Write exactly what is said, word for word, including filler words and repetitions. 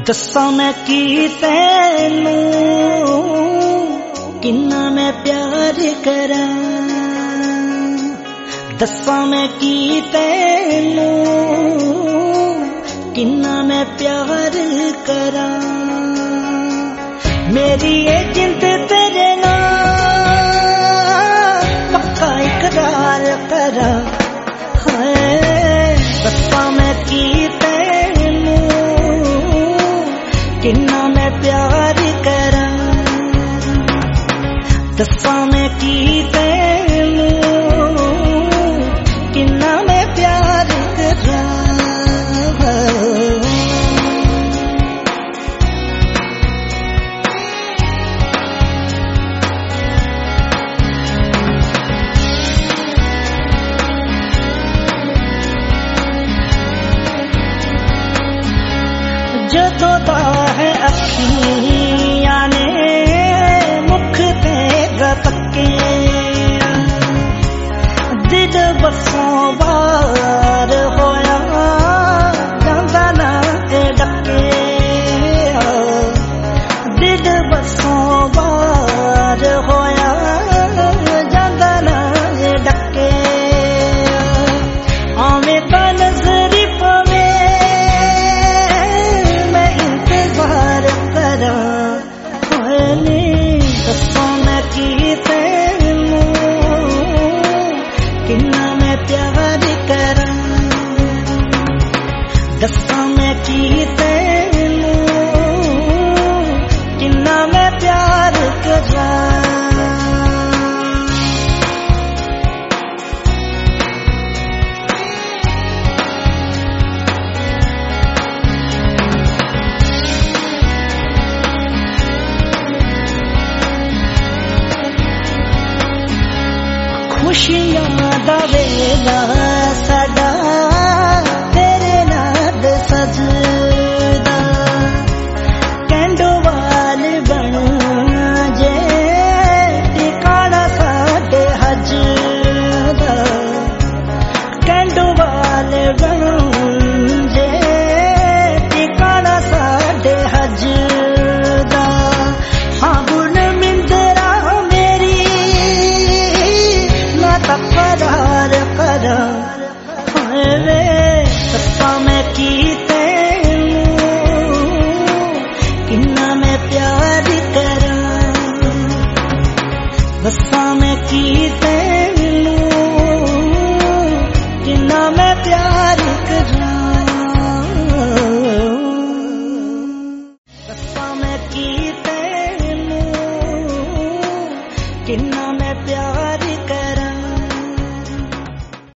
दस्सां मैं की तैनू किन्ना मैं प्यार करां, दस्सां मैं की तैनू किन्ना मैं प्यार करां। मेरी ये जिंद तेरे नाल पक्का इकरार करां। दस्सां मैं की तैनू किन्ना मैं प्यार करां, दस्सां मैं की तैनू किन्ना मैं प्यार करां। जदों दा है अखियां ने मुख ते गतके, दिल बरसों बार होया जांदा ना ए डके, दिल बरसों बार होया जांदा ना ए डके। आवे तां नजरी पवे दस्सां मैं की तैनू किन्ना मैं प्यार करां, दस्सां मैं की तैनू किन्ना मैं प्यार करां। खुशियां दा वेला साडा तेरे नाल सजदा, कैंडोवाल बन जे ठिकाना साडे हज दा, कैंडोवाल बन जे ठिकाना साडे हज दा। हाँ गुण मिंदरा मेरी तकरार करां। दस्सां मैं की तैनू किन्ना मैं प्यार करां, दस्सां मैं की तैनू किन्ना मैं प्यार करां, दस्सां मैं की तैनू किन्ना